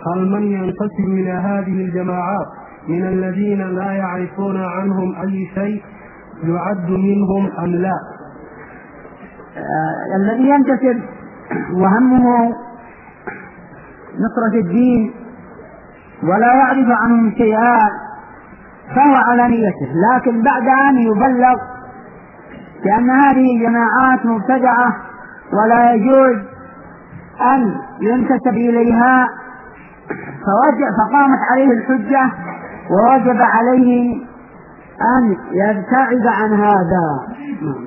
هل من ينتسب إلى هذه الجماعات من الذين لا يعرفون عنهم أي شيء يعد منهم أم لا؟ الذي ينتسب وهمه نصرة الدين ولا يعرف عنهم شيئا فهو على نيته، لكن بعد أن يبلغ بأن هذه جماعات مبتدعة ولا يجوز أن ينتسب إليها فقامت عليه الحجة ووجب عليه أن يبتعد عن هذا.